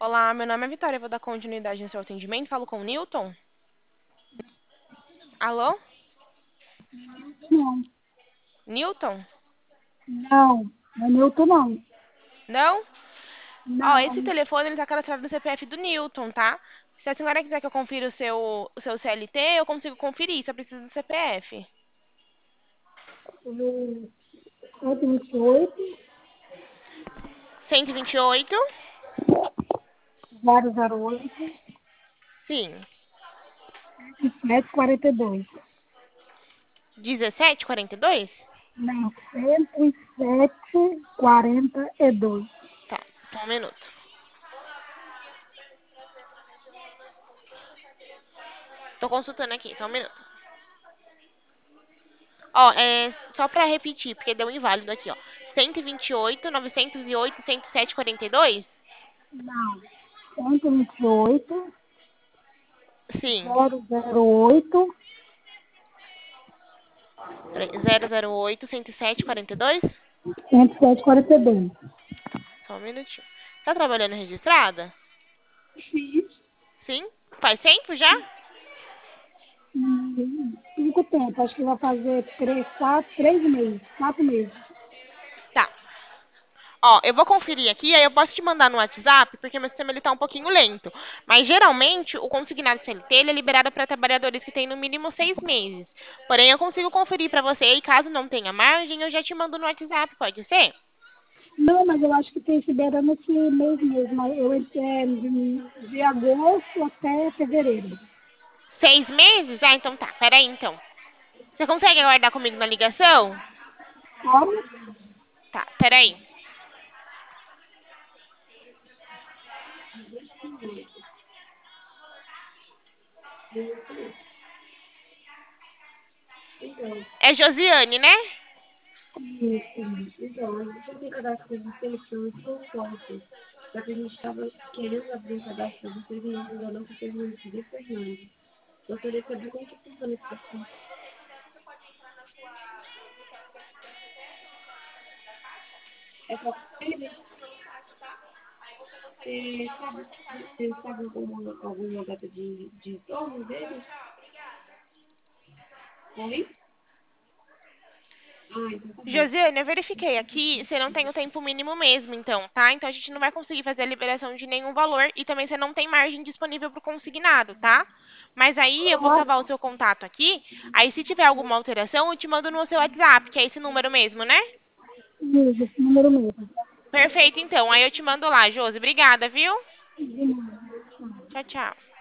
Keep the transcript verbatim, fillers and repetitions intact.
Olá, meu nome é Vitória, eu vou dar continuidade no seu atendimento. Falo com o Newton? Alô? Não, Newton? não, não é Newton, não. Não? Ó, esse Não, telefone ele tá cadastrado no C P F do Newton, tá? Se a senhora quiser que eu confira o seu, o seu C L T, eu consigo conferir, só preciso do C P F. o cento e vinte e oito, cento e vinte e oito? zero zero oito, Sim. sete quarenta e dois. dezessete quarenta e dois? Não, cento e sete, quarenta e dois. Tá, só um minuto. Tô consultando aqui, só um minuto. Ó, é só pra repetir, porque deu um inválido aqui, ó. cento e vinte e oito, novecentos e oito, cento e sete, quarenta e dois? Não, cento e vinte e oito, Sim. zero zero oito, Peraí, zero zero oito, cento e sete, quarenta e dois? cento e sete, quarenta e dois. Só um minutinho. Tá trabalhando registrada? Sim. Sim? Faz tempo já? Hum, Cinco tempo, acho que vai fazer três, quatro, três meses, quatro meses. Tá. Ó, eu vou conferir aqui, aí eu posso te mandar no WhatsApp, porque meu sistema ele tá um pouquinho lento. Mas geralmente o consignado C L T ele é liberado para trabalhadores que têm no mínimo seis meses. Porém, eu consigo conferir para você e caso não tenha margem, eu já te mando no WhatsApp, pode ser? Não, mas eu acho que tem liberando esse mês mesmo. Eu é, de, de agosto até fevereiro. Seis meses? Ah, então tá. Peraí, então. Você consegue aguardar comigo na ligação? Como? Tá, peraí. É Josiane, né? Isso, então, a gente já tem cadastro com vocês, então eu sou sócio. Só que a gente estava querendo abrir um cadastro com vocês e nós ainda não conseguimos receber Fernando. Gostaria de saber como que funciona esse processo. É só ele, você sabe, você sabe alguma, alguma data de, de retorno dele? Oi? Ah, então tá bom. Josiane, eu verifiquei aqui, você não tem o tempo mínimo mesmo, então, tá? Então a gente não vai conseguir fazer a liberação de nenhum valor e também você não tem margem disponível para o consignado, tá? Mas aí eu vou salvar o seu contato aqui, aí se tiver alguma alteração, eu te mando no seu WhatsApp, que é esse número mesmo, né? Isso, esse número mesmo. Perfeito, então. Aí eu te mando lá, Josi. Obrigada, viu? De nada. Tchau, tchau.